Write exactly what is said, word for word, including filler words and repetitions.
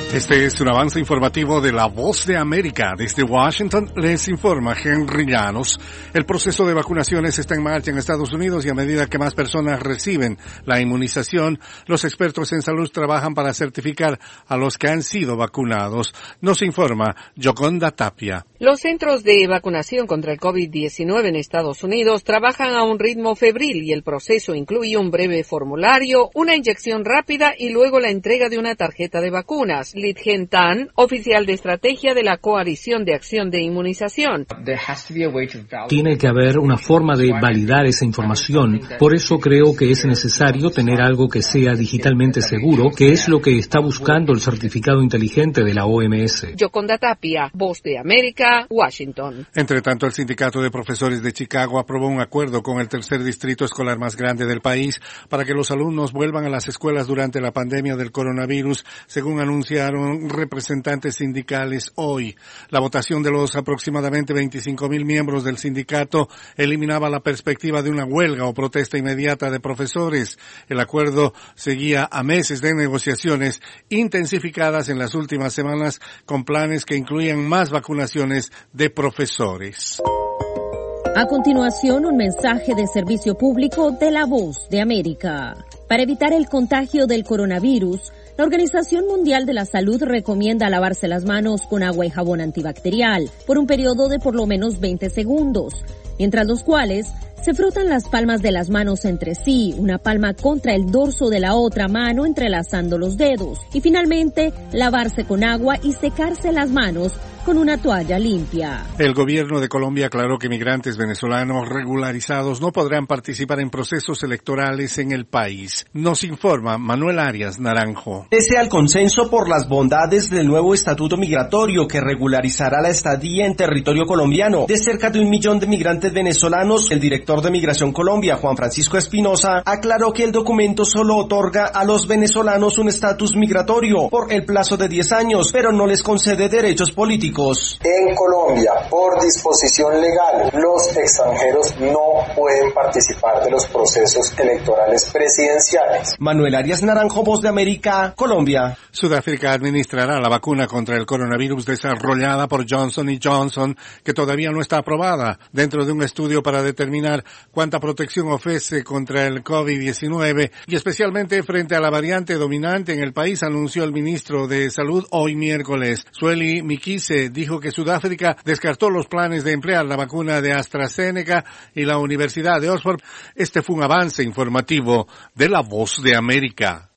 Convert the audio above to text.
Este es un avance informativo de La Voz de América. Desde Washington les informa Henry Llanos. El proceso de vacunaciones está en marcha en Estados Unidos y a medida que más personas reciben la inmunización, los expertos en salud trabajan para certificar a los que han sido vacunados. Nos informa Yoconda Tapia. Los centros de vacunación contra el COVID diecinueve en Estados Unidos trabajan a un ritmo febril y el proceso incluye un breve formulario, una inyección rápida y luego la entrega de una tarjeta de vacunas. Lidgen Tan, oficial de estrategia de la Coalición de Acción de Inmunización. Tiene que haber una forma de validar esa información. Por eso creo que es necesario tener algo que sea digitalmente seguro, que es lo que está buscando el certificado inteligente de la O M S. Yoconda Tapia, Voz de América, Washington. Entre tanto, el Sindicato de Profesores de Chicago aprobó un acuerdo con el tercer distrito escolar más grande del país para que los alumnos vuelvan a las escuelas durante la pandemia del coronavirus, según anunciaron representantes sindicales hoy. La votación de los aproximadamente veinticinco mil miembros del sindicato eliminaba la perspectiva de una huelga o protesta inmediata de profesores. El acuerdo seguía a meses de negociaciones intensificadas en las últimas semanas con planes que incluían más vacunaciones de profesores. A continuación, un mensaje de servicio público de La Voz de América. Para evitar el contagio del coronavirus, la Organización Mundial de la Salud recomienda lavarse las manos con agua y jabón antibacterial por un periodo de por lo menos veinte segundos, mientras los cuales se frotan las palmas de las manos entre sí, una palma contra el dorso de la otra mano entrelazando los dedos, y finalmente lavarse con agua y secarse las manos con una toalla limpia. El gobierno de Colombia aclaró que migrantes venezolanos regularizados no podrán participar en procesos electorales en el país. Nos informa Manuel Arias Naranjo. Pese al consenso por las bondades del nuevo estatuto migratorio que regularizará la estadía en territorio colombiano de cerca de un millón de migrantes venezolanos, el director de Migración Colombia, Juan Francisco Espinosa, aclaró que el documento solo otorga a los venezolanos un estatus migratorio por el plazo de diez años, pero no les concede derechos políticos. En Colombia, por disposición legal, los extranjeros no pueden participar de los procesos electorales presidenciales. Manuel Arias Naranjo, Voz de América, Colombia. Sudáfrica administrará la vacuna contra el coronavirus desarrollada por Johnson y Johnson, que todavía no está aprobada, dentro de un estudio para determinar cuánta protección ofrece contra el COVID diecinueve y especialmente frente a la variante dominante en el país, anunció el ministro de Salud hoy miércoles. Sueli Mikise dijo que Sudáfrica descartó los planes de emplear la vacuna de AstraZeneca y la Universidad de Oxford. Este fue un avance informativo de La Voz de América.